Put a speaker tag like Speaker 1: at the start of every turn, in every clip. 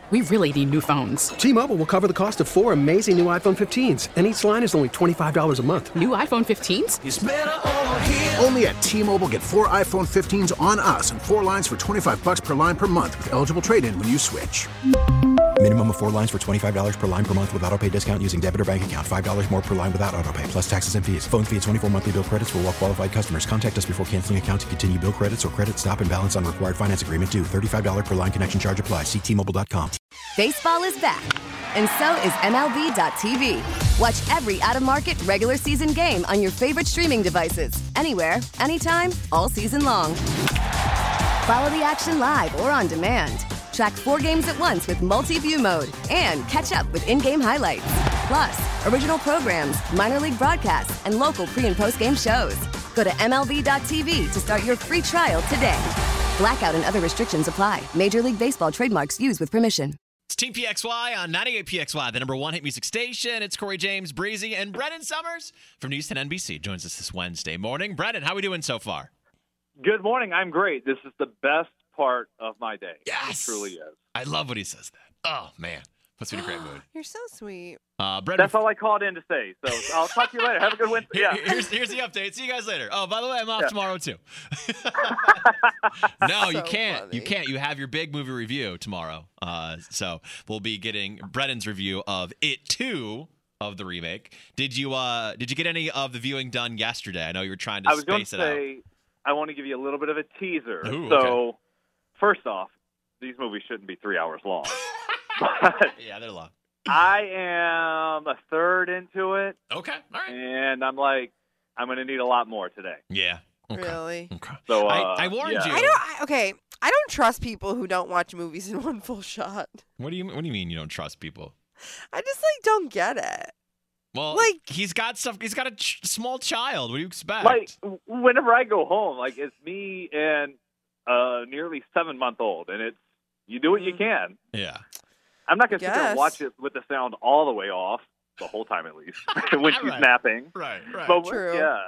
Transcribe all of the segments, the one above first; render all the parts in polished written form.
Speaker 1: We really need new phones.
Speaker 2: T-Mobile will cover the cost of 4 amazing new iPhone 15s, and each line is only $25 a month.
Speaker 1: New iPhone 15s?
Speaker 3: It's better over here.
Speaker 4: Only at T-Mobile, get 4 iPhone 15s on us and 4 lines for $25 per line per month with eligible trade-in when you switch.
Speaker 5: Minimum of 4 lines for $25 per line per month with autopay discount using debit or bank account. $5 more per line without autopay, plus taxes and fees. Phone fee at 24 monthly bill credits for well-qualified customers. Contact us before canceling account to continue bill credits or credit stop and balance on required finance agreement due. $35 per line connection charge applies. See T-Mobile.com.
Speaker 6: Baseball is back, and so is MLB.tv. Watch every out-of-market regular season game on your favorite streaming devices. Anywhere, anytime, all season long. Follow the action live or on demand. Track 4 games at once with multi-view mode and catch up with in-game highlights. Plus, original programs, minor league broadcasts, and local pre- and post-game shows. Go to MLB.tv to start your free trial today. Blackout and other restrictions apply. Major League Baseball trademarks used with permission.
Speaker 7: It's Team PXY on 98 PXY, the number one hit music station. It's Corey James, Breezy, and Brennan Summers from News 10 NBC joins us this Wednesday morning. Brennan, how are we doing so far?
Speaker 8: Good morning. I'm great. This is the best part of my day.
Speaker 7: Yes.
Speaker 8: It truly is.
Speaker 7: I love when he says that. Oh, man. Puts me in a great mood.
Speaker 9: You're so sweet.
Speaker 7: Brennan,
Speaker 8: That's all I called in to say. So I'll talk to you later. Have a good Wednesday. Yeah.
Speaker 7: Here's the update. See you guys later. Oh, by the way, I'm off tomorrow, too. No, you can't.
Speaker 9: Funny.
Speaker 7: You can't. You have your big movie review tomorrow. So we'll be getting Brennan's review of It 2 of the remake. Did you get any of the viewing done yesterday? I know you were trying to
Speaker 8: I was going
Speaker 7: space
Speaker 8: to
Speaker 7: it out.
Speaker 8: say, I want to give you a little bit of a teaser.
Speaker 7: Ooh,
Speaker 8: so,
Speaker 7: okay.
Speaker 8: First off, these movies shouldn't be 3 hours long. But
Speaker 7: Yeah, they're long.
Speaker 8: I am a third into it,
Speaker 7: Okay, all right.
Speaker 8: and I'm like, I'm going to need a lot more today.
Speaker 7: Yeah. Okay.
Speaker 9: Really?
Speaker 7: Okay.
Speaker 8: So
Speaker 7: I warned
Speaker 8: yeah.
Speaker 7: you.
Speaker 9: I don't trust people who don't watch movies in one full shot.
Speaker 7: What do you mean you don't trust people?
Speaker 9: I just don't get it.
Speaker 7: Well,
Speaker 9: Like-
Speaker 7: he's got stuff. He's got a small child. What do you expect?
Speaker 8: Like, whenever I go home, like, it's me and a nearly 7-month-old, and it's, you do what you can.
Speaker 7: Yeah.
Speaker 8: I'm not going to sit there and
Speaker 9: Guess.
Speaker 8: watch it with the sound all the way off, the whole time at least, when she's
Speaker 7: Right.
Speaker 8: napping.
Speaker 7: Right.
Speaker 8: But
Speaker 9: True.
Speaker 8: yeah.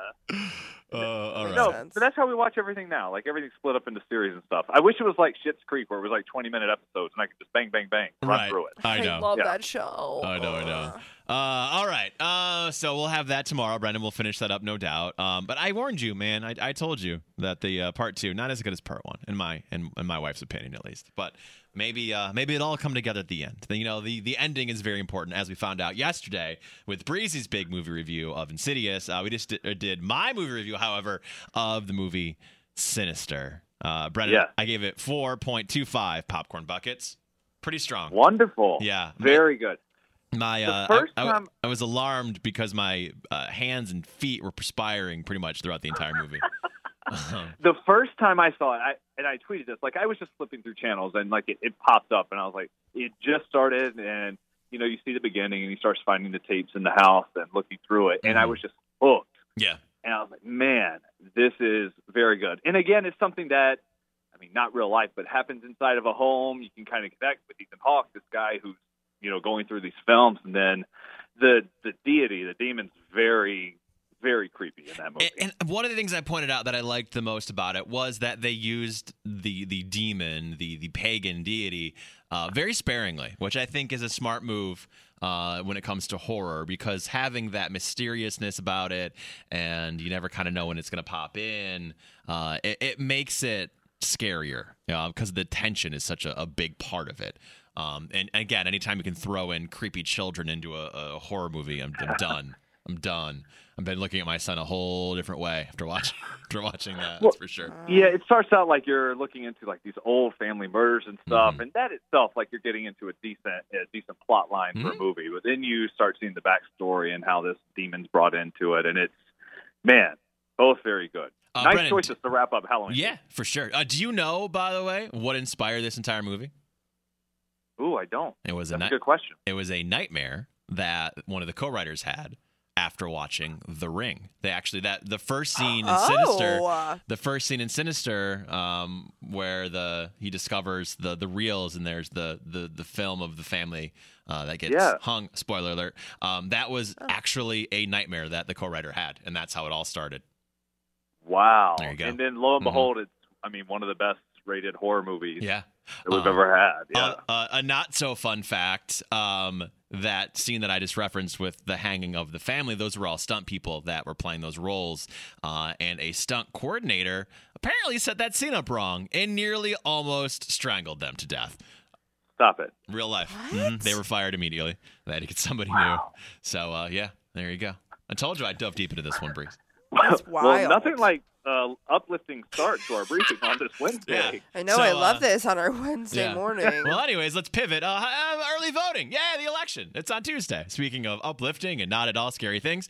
Speaker 7: All right.
Speaker 8: No,
Speaker 9: sense.
Speaker 8: but that's how we watch everything now. Like, everything's split up into series and stuff. I wish it was like Schitt's Creek, where it was like 20-minute episodes, and I could just bang, bang, bang, run
Speaker 7: Right.
Speaker 8: through it.
Speaker 7: I know.
Speaker 9: love
Speaker 8: Yeah.
Speaker 9: that show.
Speaker 7: I know. All right. So we'll have that tomorrow. Brendan will finish that up, no doubt. But I warned you, man. I told you that the part 2 not as good as part 1, in my wife's opinion, at least. But maybe it'll all come together at the end. The ending is very important, as we found out yesterday with Breezy's big movie review of Insidious. We just did my movie review, however, of the movie Sinister. Brendan,
Speaker 8: Yeah.
Speaker 7: I gave it 4.25 popcorn buckets. Pretty strong.
Speaker 8: Wonderful.
Speaker 7: Yeah.
Speaker 8: Very good.
Speaker 7: My
Speaker 8: first
Speaker 7: I
Speaker 8: time-
Speaker 7: was alarmed because my hands and feet were perspiring pretty much throughout the entire movie.
Speaker 8: The first time I saw it, I tweeted this, like, I was just flipping through channels, and like it popped up, and I was like, it just started, and you see the beginning, and he starts finding the tapes in the house and looking through it, and I was just hooked.
Speaker 7: Yeah.
Speaker 8: And I was like, man, this is very good. And again, it's something that, I mean, not real life, but happens inside of a home. You can kind of connect with Ethan Hawke, this guy who's, going through these films. And then the demon's very, very creepy in that movie.
Speaker 7: And one of the things I pointed out that I liked the most about it was that they used the demon, the pagan deity, very sparingly, which I think is a smart move when it comes to horror, because having that mysteriousness about it, and you never kind of know when it's going to pop in, it makes it scarier, because the tension is such a big part of it. And again, anytime you can throw in creepy children into a horror movie, I'm done. I'm done. I've been looking at my son a whole different way after watching that. That's for sure.
Speaker 8: Yeah, it starts out like you're looking into like these old family murders and stuff, and that itself, like, you're getting into a decent plot line for a movie. But then you start seeing the backstory and how this demon's brought into it, and it's, man, both very good. Nice
Speaker 7: Brennan,
Speaker 8: choices to wrap up Halloween.
Speaker 7: Yeah, for sure. Do you know, by the way, what inspired this entire movie?
Speaker 8: Ooh, I don't.
Speaker 7: It was
Speaker 8: That's a good question.
Speaker 7: It was a nightmare that one of the co-writers had after watching The Ring. The first scene in Sinister, where he discovers the reels, and there's the film of the family that gets hung. Spoiler alert. That was actually a nightmare that the co-writer had, and that's how it all started.
Speaker 8: Wow.
Speaker 7: There you go.
Speaker 8: And then lo and behold, it's, one of the best rated horror movies that we've ever had. Yeah.
Speaker 7: A not so fun fact. That scene that I just referenced with the hanging of the family, those were all stunt people that were playing those roles. And a stunt coordinator apparently set that scene up wrong and nearly almost strangled them to death.
Speaker 8: Stop it.
Speaker 7: Real life. They were fired immediately. They had to get somebody new. So, yeah, there you go. I told you I dove deep into this one, Breeze.
Speaker 9: That's
Speaker 8: Well,
Speaker 9: wild.
Speaker 8: nothing like uplifting start to our briefing on this Wednesday.
Speaker 7: Yeah.
Speaker 9: I know.
Speaker 7: So,
Speaker 9: I love this on our Wednesday
Speaker 7: yeah.
Speaker 9: morning.
Speaker 7: Well, anyways, let's pivot. Early voting. Yeah, the election. It's on Tuesday. Speaking of uplifting and not at all scary things,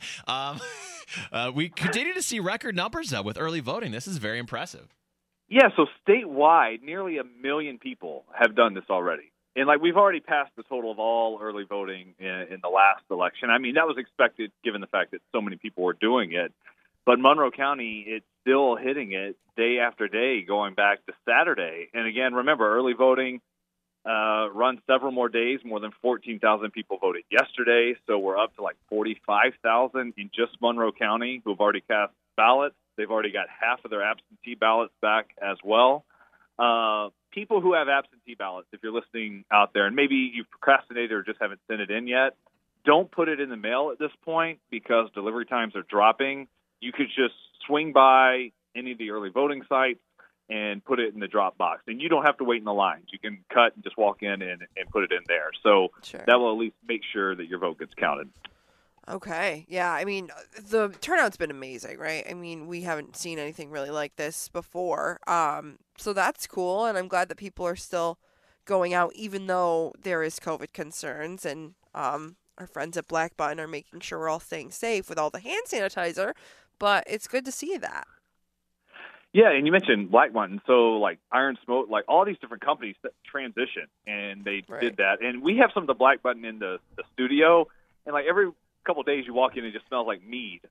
Speaker 7: we continue to see record numbers, though, with early voting. This is very impressive.
Speaker 8: Yeah, so statewide, nearly 1 million people have done this already. And, we've already passed the total of all early voting in the last election. I mean, that was expected given the fact that so many people were doing it. But Monroe County, it's still hitting it day after day going back to Saturday. And, again, remember, early voting runs several more days. More than 14,000 people voted yesterday. So we're up to 45,000 in just Monroe County who have already cast ballots. They've already got half of their absentee ballots back as well. People who have absentee ballots, if you're listening out there, and maybe you've procrastinated or just haven't sent it in yet, don't put it in the mail at this point because delivery times are dropping. You could just swing by any of the early voting sites and put it in the drop box. And you don't have to wait in the lines. You can cut and just walk in and put it in there. So
Speaker 9: Sure.
Speaker 8: that will at least make sure that your vote gets counted.
Speaker 9: Okay. Yeah. I mean, the turnout's been amazing, right? I mean, we haven't seen anything really like this before. So that's cool. And I'm glad that people are still going out, even though there is COVID concerns. And our friends at Black Button are making sure we're all staying safe with all the hand sanitizer. But it's good to see that.
Speaker 8: Yeah, and you mentioned Black Button. So, Iron Smoke, all these different companies that transition, and they did that. And we have some of the Black Button in the studio, and, every couple of days you walk in, it just smells like mead.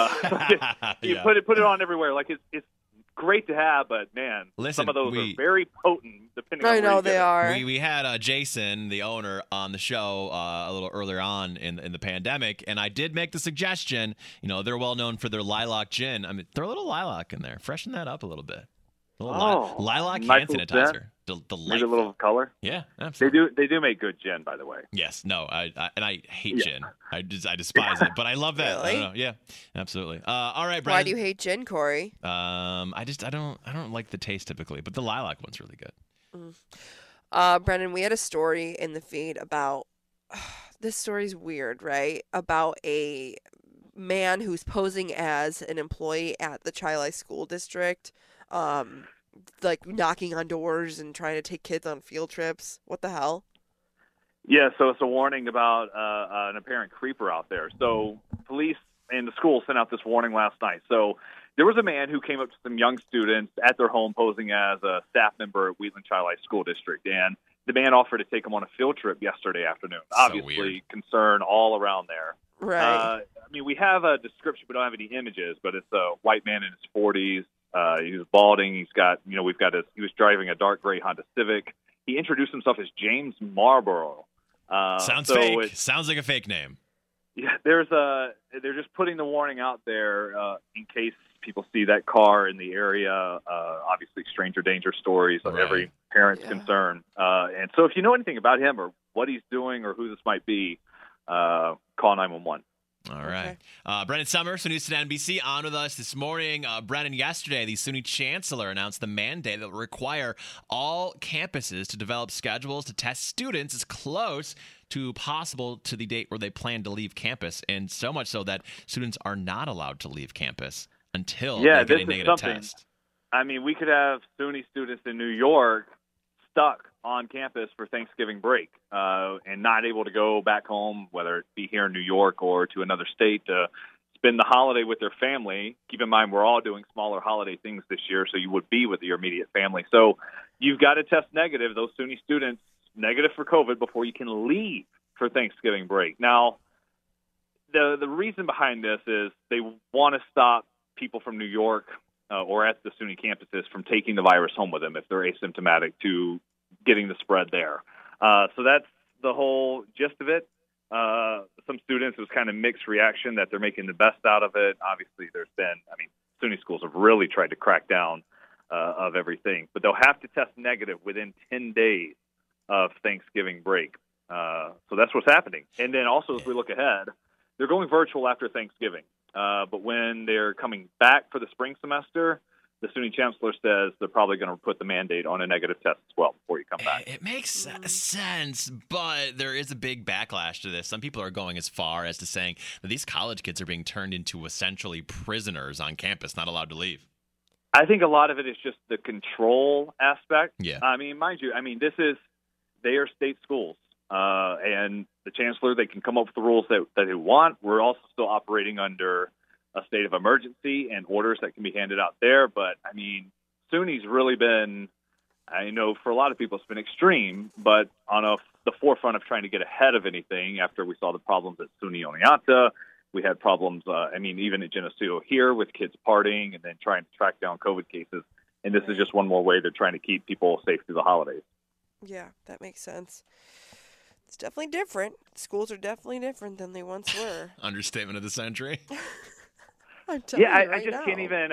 Speaker 8: You put it on everywhere. It's great to have, but, man,
Speaker 7: Listen,
Speaker 8: some of those are very potent, depending on
Speaker 9: I
Speaker 8: where
Speaker 9: know
Speaker 8: you
Speaker 9: they
Speaker 8: get it.
Speaker 9: are.
Speaker 7: We had Jason, the owner, on the show a little earlier on in the pandemic, and I did make the suggestion. They're well known for their lilac gin. I mean, throw a little lilac in there, freshen that up a little bit. A little lilac
Speaker 8: nice
Speaker 7: hand
Speaker 8: little
Speaker 7: sanitizer.
Speaker 8: scent. Maybe a
Speaker 7: Delightful.
Speaker 8: little color.
Speaker 7: Yeah, absolutely.
Speaker 8: They do make good gin, by the way.
Speaker 7: Yes, no, I hate gin. I despise it, but I love that.
Speaker 9: Really?
Speaker 7: I don't know. Yeah, absolutely. All right, Brian.
Speaker 9: Why do you hate gin, Corey?
Speaker 7: I don't like the taste typically, but the lilac one's really good.
Speaker 9: Brendan, we had a story in the feed about this story's weird, right? About a man who's posing as an employee at the Chili School District, knocking on doors and trying to take kids on field trips. What the hell?
Speaker 8: Yeah, so it's a warning about an apparent creeper out there. So police and the school sent out this warning last night. So there was a man who came up to some young students at their home posing as a staff member at Wheatland Chili School District, and the man offered to take him on a field trip yesterday afternoon.
Speaker 7: So
Speaker 8: Obviously,
Speaker 7: weird.
Speaker 8: Concern all around there.
Speaker 9: Right.
Speaker 8: We have a description. We don't have any images, but it's a white man in his 40s. He was balding. He's got, he was driving a dark gray Honda Civic. He introduced himself as James Marlborough.
Speaker 7: Sounds fake. Sounds like a fake name.
Speaker 8: Yeah, they're just putting the warning out there in case people see that car in the area. Obviously, stranger danger stories of every parent's concern. And so if you know anything about him or what he's doing or who this might be, call 911.
Speaker 7: All right. Brendan Summers from Houston NBC on with us this morning. Brendan, yesterday, the SUNY chancellor announced the mandate that will require all campuses to develop schedules to test students as close to possible to the date where they plan to leave campus, and so much so that students are not allowed to leave campus until they get a negative test.
Speaker 8: I mean, we could have SUNY students in New York stuck on campus for Thanksgiving break and not able to go back home, whether it be here in New York or to another state to spend the holiday with their family. Keep in mind, we're all doing smaller holiday things this year, so you would be with your immediate family. So you've got to test negative, those SUNY students, negative for COVID before you can leave for Thanksgiving break. Now, the reason behind this is they want to stop people from New York or at the SUNY campuses from taking the virus home with them if they're asymptomatic to getting the spread there. So that's the whole gist of it. Some students, it was kind of mixed reaction that they're making the best out of it. Obviously, there's been, SUNY schools have really tried to crack down of everything. But they'll have to test negative within 10 days of Thanksgiving break. So that's what's happening. And then also, as we look ahead, they're going virtual after Thanksgiving. But when they're coming back for the spring semester, the SUNY chancellor says they're probably going to put the mandate on a negative test as well before you come back.
Speaker 7: It makes sense, but there is a big backlash to this. Some people are going as far as to saying that these college kids are being turned into essentially prisoners on campus, not allowed to leave.
Speaker 8: I think a lot of it is just the control aspect.
Speaker 7: Yeah.
Speaker 8: I mean, mind you, they are state schools. And the chancellor, they can come up with the rules that they want. We're also still operating under a state of emergency and orders that can be handed out there. But, I mean, SUNY's really been, I know for a lot of people it's been extreme, but on the forefront of trying to get ahead of anything after we saw the problems at SUNY Oneonta. We had problems, even at Geneseo here with kids partying and then trying to track down COVID cases. And this is just one more way they're trying to keep people safe through the holidays.
Speaker 9: Yeah, that makes sense. It's definitely different. Schools are definitely different than they once were.
Speaker 7: Understatement of the century.
Speaker 9: I'm telling you
Speaker 8: I just can't even,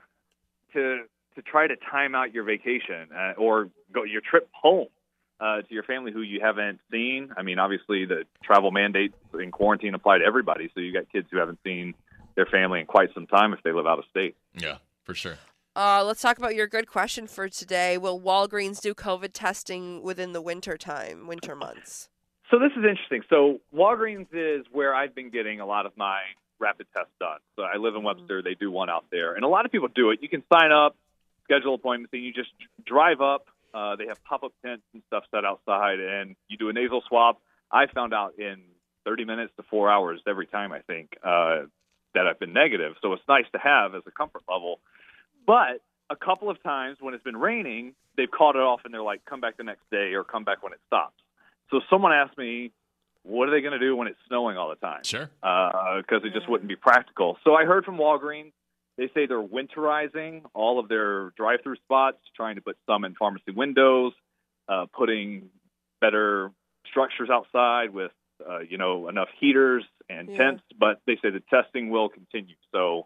Speaker 8: to try to time out your vacation or go your trip home to your family who you haven't seen. I mean, obviously the travel mandates in quarantine apply to everybody, so you got kids who haven't seen their family in quite some time if they live out of state.
Speaker 7: Yeah, for sure.
Speaker 9: Let's talk about your good question for today. Will Walgreens do COVID testing within the winter months?
Speaker 8: So this is interesting. So Walgreens is where I've been getting a lot of my rapid tests done. So I live in Webster. They do one out there. And a lot of people do it. You can sign up, schedule appointments, and you just drive up. They have pop-up tents and stuff set outside, and you do a nasal swab. I found out in 30 minutes to 4 hours every time, I think, that I've been negative. So it's nice to have as a comfort level. But a couple of times when it's been raining, they've called it off, and they're like, come back the next day or come back when it stops. So someone asked me, what are they going to do when it's snowing all the time?
Speaker 7: Sure.
Speaker 8: Because it just wouldn't be practical. So I heard from Walgreens, they say they're winterizing all of their drive-through spots, trying to put some in pharmacy windows, putting better structures outside with, enough heaters and tents. But they say the testing will continue. So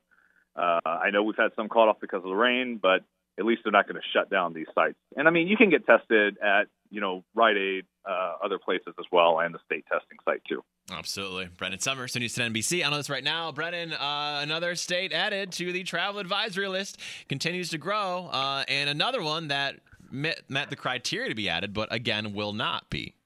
Speaker 8: I know we've had some called off because of the rain, but at least they're not going to shut down these sites. And, you can get tested at, Rite Aid, other places as well, and the state testing site, too.
Speaker 7: Absolutely. Brendan Summers, SUNY NBC. On this right now, Brendan, another state added to the travel advisory list continues to grow, and another one that met the criteria to be added, but, again, will not be.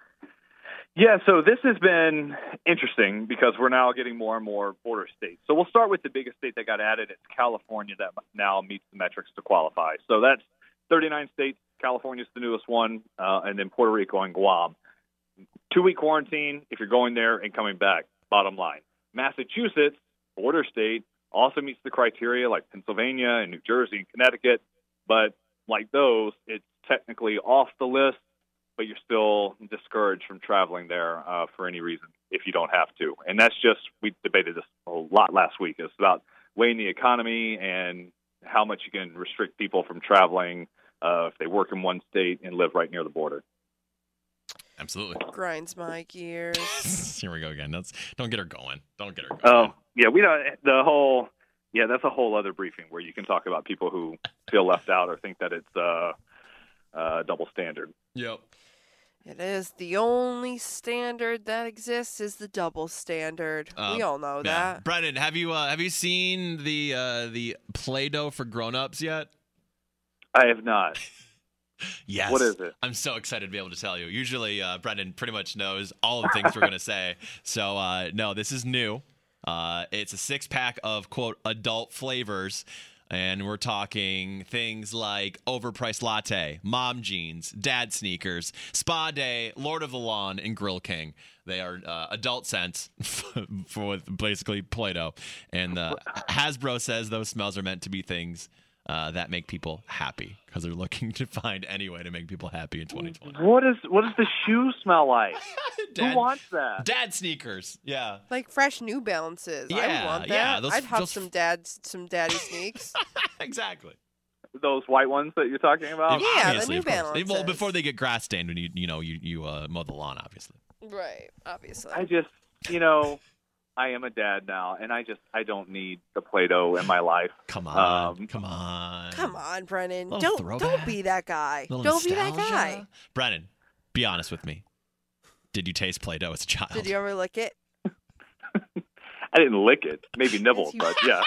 Speaker 8: Yeah, so this has been interesting because we're now getting more and more border states. So we'll start with the biggest state that got added. It's California that now meets the metrics to qualify. So that's 39 states. California's the newest one, and then Puerto Rico and Guam. 2-week quarantine if you're going there and coming back, bottom line. Massachusetts, border state, also meets the criteria like Pennsylvania and New Jersey and Connecticut. But like those, it's technically off the list, but you're still discouraged from traveling there for any reason if you don't have to. And that's just, we debated this a lot last week. It's about weighing the economy and how much you can restrict people from traveling if they work in one state and live right near the border.
Speaker 7: Absolutely.
Speaker 9: Grinds my gears.
Speaker 7: Here we go again. Don't get her going. Don't get her going.
Speaker 8: Oh, yeah, we don't, that's a whole other briefing where you can talk about people who feel left out or think that it's double standard.
Speaker 7: Yep.
Speaker 9: It is. The only standard that exists is the double standard. We all know that.
Speaker 7: Brendan, have you seen the Play-Doh for grown-ups yet?
Speaker 8: I have not.
Speaker 7: Yes.
Speaker 8: What is it?
Speaker 7: I'm so excited to be able to tell you. Usually, Brendan pretty much knows all the things we're going to say. So, no, this is new. It's a 6-pack of, quote, adult flavors. And we're talking things like overpriced latte, mom jeans, dad sneakers, spa day, Lord of the Lawn, and Grill King. They are adult scents for basically Play-Doh. And Hasbro says those smells are meant to be things that make people happy because they're looking to find any way to make people happy in 2020.
Speaker 8: What does the shoe smell like? Who wants that?
Speaker 7: Dad sneakers, yeah.
Speaker 9: Like fresh New Balances.
Speaker 7: Yeah,
Speaker 9: I want that.
Speaker 7: yeah,
Speaker 9: I'd have some daddy sneaks.
Speaker 7: Exactly.
Speaker 8: Those white ones that you're talking about?
Speaker 9: Yeah,
Speaker 7: obviously,
Speaker 9: the New Balances.
Speaker 7: Well, before they get grass stained when you mow the lawn, obviously.
Speaker 9: Right, obviously.
Speaker 8: I just, I am a dad now, and I don't need the Play-Doh in my life.
Speaker 7: Come on.
Speaker 9: Come on, Brennan.
Speaker 7: Little
Speaker 9: Don't be that guy.
Speaker 7: Little
Speaker 9: Don't be
Speaker 7: nostalgia.
Speaker 9: that guy.
Speaker 7: Brennan, be honest with me. Did you taste Play-Doh as a child?
Speaker 9: Did you ever lick it?
Speaker 8: I didn't lick it. Maybe nibble, but yeah.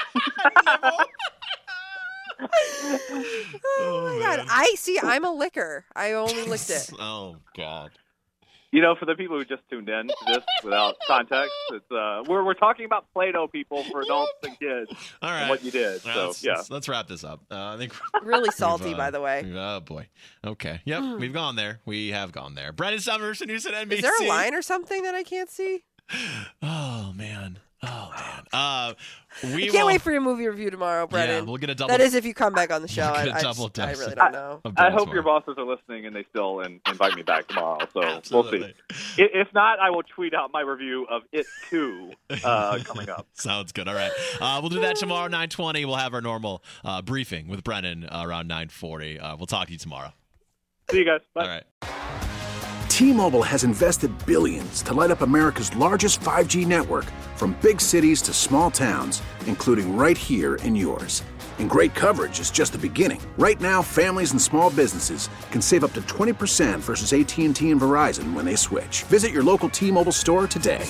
Speaker 9: Oh my God. I'm a licker. I only licked it.
Speaker 7: Oh, God.
Speaker 8: You know, for the people who just tuned in to this without context, it's we're talking about Play-Doh, people, for adults and kids.
Speaker 7: All right.
Speaker 8: And what you did.
Speaker 7: Well,
Speaker 8: So yeah.
Speaker 7: let's wrap this up. I think
Speaker 9: Really salty, by the way.
Speaker 7: Oh boy. Okay. Yep. We've gone there. We have gone there. Brennan Summers, news at NBC.
Speaker 9: Is there a line or something that I can't see?
Speaker 7: Oh man.
Speaker 9: I can't wait for your movie review tomorrow, Brennan.
Speaker 7: Yeah, we'll get a double.
Speaker 9: That is if you come back on the show.
Speaker 7: We'll get a
Speaker 9: I
Speaker 7: double
Speaker 9: really
Speaker 7: dose.
Speaker 9: don't know.
Speaker 8: I hope your bosses are listening and they still invite me back tomorrow. So
Speaker 7: Absolutely.
Speaker 8: We'll see. If not, I will tweet out my review of It 2 coming up.
Speaker 7: Sounds good. All right. We'll do that tomorrow, 9:20. We'll have our normal briefing with Brennan around 9:40. We'll talk to you tomorrow.
Speaker 8: See you guys. Bye.
Speaker 7: All right.
Speaker 4: T-Mobile has invested billions to light up America's largest 5G network, from big cities to small towns, including right here in yours. And great coverage is just the beginning. Right now, families and small businesses can save up to 20% versus AT&T and Verizon when they switch. Visit your local T-Mobile store today.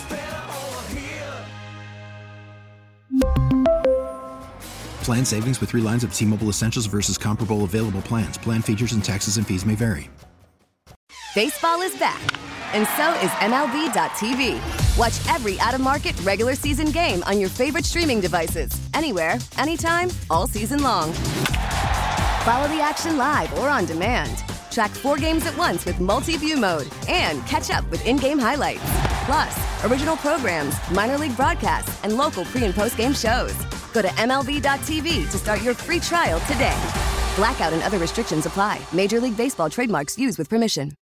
Speaker 5: Plan savings with 3 lines of T-Mobile Essentials versus comparable available plans. Plan features and taxes and fees may vary.
Speaker 6: Baseball is back, and so is MLB.tv. Watch every out-of-market regular season game on your favorite streaming devices, anywhere, anytime, all season long. Follow the action live or on demand. Track 4 games at once with multi-view mode and catch up with in-game highlights. Plus, original programs, minor league broadcasts, and local pre- and post-game shows. Go to MLB.tv to start your free trial today. Blackout and other restrictions apply. Major League Baseball trademarks used with permission.